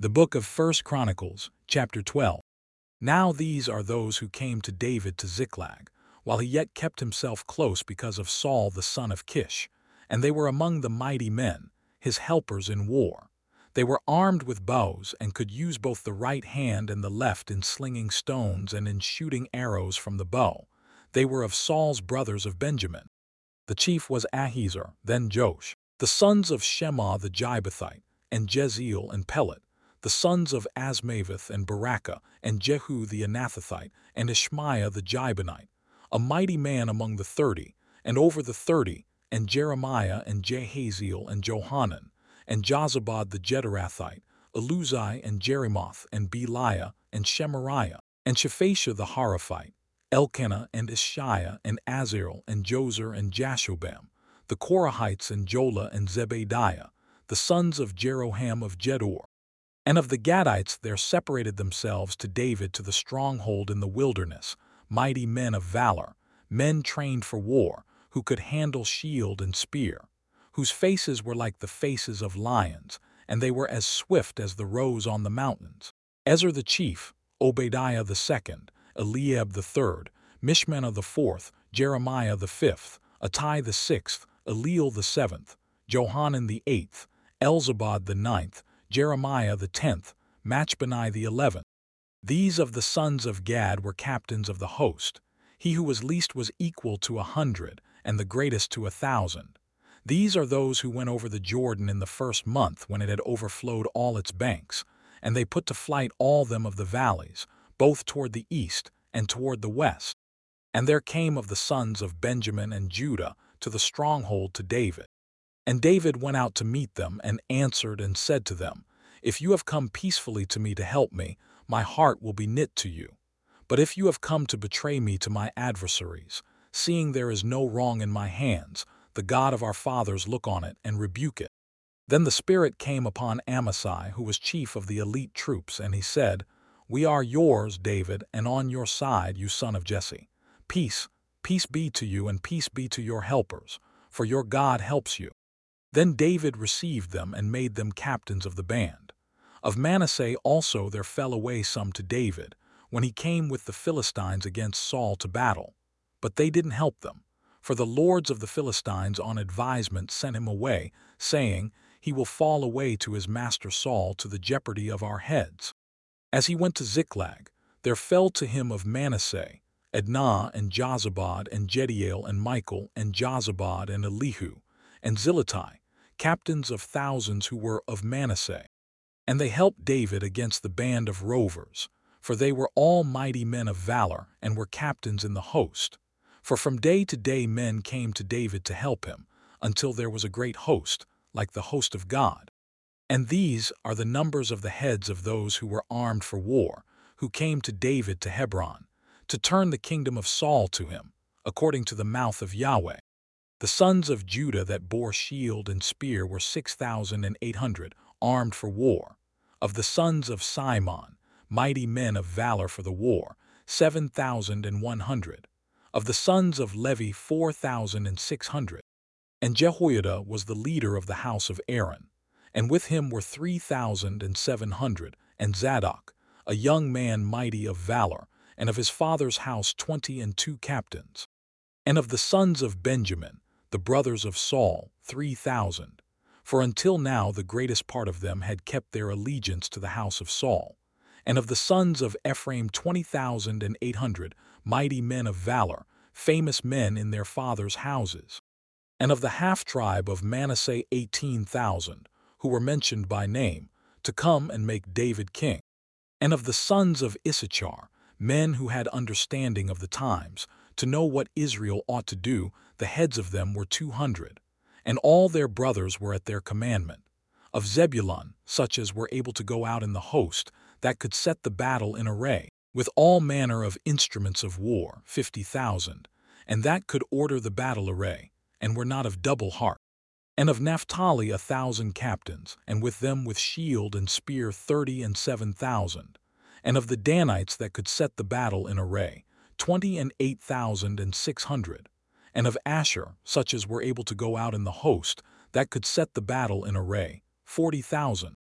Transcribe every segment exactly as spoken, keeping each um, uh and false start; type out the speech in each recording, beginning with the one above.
The book of First Chronicles, chapter twelve. Now these are those who came to David to Ziklag, while he yet kept himself close because of Saul the son of Kish, and they were among the mighty men, his helpers in war. They were armed with bows and could use both the right hand and the left in slinging stones and in shooting arrows from the bow. They were of Saul's brothers of Benjamin. The chief was Ahiezer, then Joash, the sons of Shema the Gibbethite, and Jeziel and Pelet, the sons of Asmaveth and Barakah, and Jehu the Anathothite, and Ishmaiah the Gibeonite, a mighty man among the thirty, and over the thirty, and Jeremiah and Jehaziel and Johanan, and Jozabad the Gederathite, Eluzai and Jerimoth and Beliah and Shemariah, and Shephatiah the Haraphite, Elkanah and Ishiah and Azarel and Jozer and Jashobam, the Korahites and Jola and Zebediah, the sons of Jeroham of Gedor. And of the Gadites there separated themselves to David to the stronghold in the wilderness, mighty men of valor, men trained for war, who could handle shield and spear, whose faces were like the faces of lions, and they were as swift as the roes on the mountains. Ezer the chief, Obadiah the second, Eliab the third, Mishmannah the fourth, Jeremiah the fifth, Attai the sixth, Eliel the seventh, Johanan the eighth, Elzabad the ninth, Jeremiah the tenth, Machbani the eleventh. These of the sons of Gad were captains of the host. He who was least was equal to a hundred, and the greatest to a thousand. These are those who went over the Jordan in the first month when it had overflowed all its banks, and they put to flight all them of the valleys, both toward the east and toward the west. And there came of the sons of Benjamin and Judah to the stronghold to David. And David went out to meet them and answered and said to them, If you have come peacefully to me to help me, my heart will be knit to you. But if you have come to betray me to my adversaries, seeing there is no wrong in my hands, the God of our fathers look on it and rebuke it. Then the Spirit came upon Amasai, who was chief of the elite troops, and he said, We are yours, David, and on your side, you son of Jesse. Peace, peace be to you, and peace be to your helpers, for your God helps you. Then David received them and made them captains of the band. Of Manasseh also there fell away some to David, when he came with the Philistines against Saul to battle. But they didn't help them, for the lords of the Philistines on advisement sent him away, saying, He will fall away to his master Saul to the jeopardy of our heads. As he went to Ziklag, there fell to him of Manasseh, Adnah and Jozabad and Jediel and Michael and Jozabad and Elihu, and Zilletai, captains of thousands who were of Manasseh. And they helped David against the band of rovers, for they were all mighty men of valor and were captains in the host. For from day to day men came to David to help him, until there was a great host, like the host of God. And these are the numbers of the heads of those who were armed for war, who came to David to Hebron, to turn the kingdom of Saul to him, according to the mouth of Yahweh. The sons of Judah that bore shield and spear were six thousand and eight hundred, armed for war. Of the sons of Simon, mighty men of valor for the war, seven thousand and one hundred. Of the sons of Levi, four thousand and six hundred. And Jehoiada was the leader of the house of Aaron, and with him were three thousand and seven hundred, and Zadok, a young man mighty of valor, and of his father's house twenty and two captains. And of the sons of Benjamin, the brothers of Saul, three thousand. For until now the greatest part of them had kept their allegiance to the house of Saul. And of the sons of Ephraim twenty thousand and eight hundred, mighty men of valor, famous men in their fathers' houses. And of the half-tribe of Manasseh eighteen thousand, who were mentioned by name, to come and make David king. And of the sons of Issachar, men who had understanding of the times, to know what Israel ought to do, the heads of them were two hundred. And all their brothers were at their commandment. Of Zebulun, such as were able to go out in the host, that could set the battle in array, with all manner of instruments of war, fifty thousand, and that could order the battle array, and were not of double heart. And of Naphtali a thousand captains, and with them with shield and spear thirty and seven thousand. And of the Danites that could set the battle in array, twenty and eight thousand and six hundred. And of Asher, such as were able to go out in the host, that could set the battle in array, forty thousand.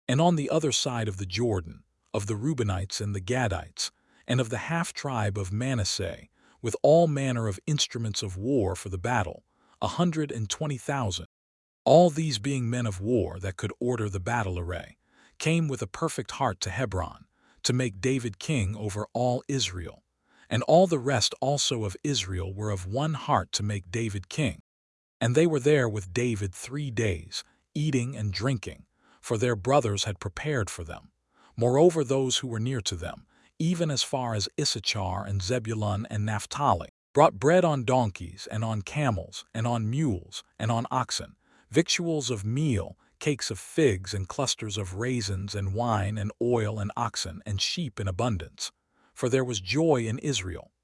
And on the other side of the Jordan, of the Reubenites and the Gadites, and of the half-tribe of Manasseh, with all manner of instruments of war for the battle, a hundred and twenty thousand. All these being men of war that could order the battle array, came with a perfect heart to Hebron, to make David king over all Israel. And all the rest also of Israel were of one heart to make David king. And they were there with David three days, eating and drinking, for their brothers had prepared for them. Moreover, those who were near to them, even as far as Issachar and Zebulun and Naphtali, brought bread on donkeys and on camels and on mules and on oxen, victuals of meal, cakes of figs and clusters of raisins and wine and oil and oxen and sheep in abundance. For there was joy in Israel,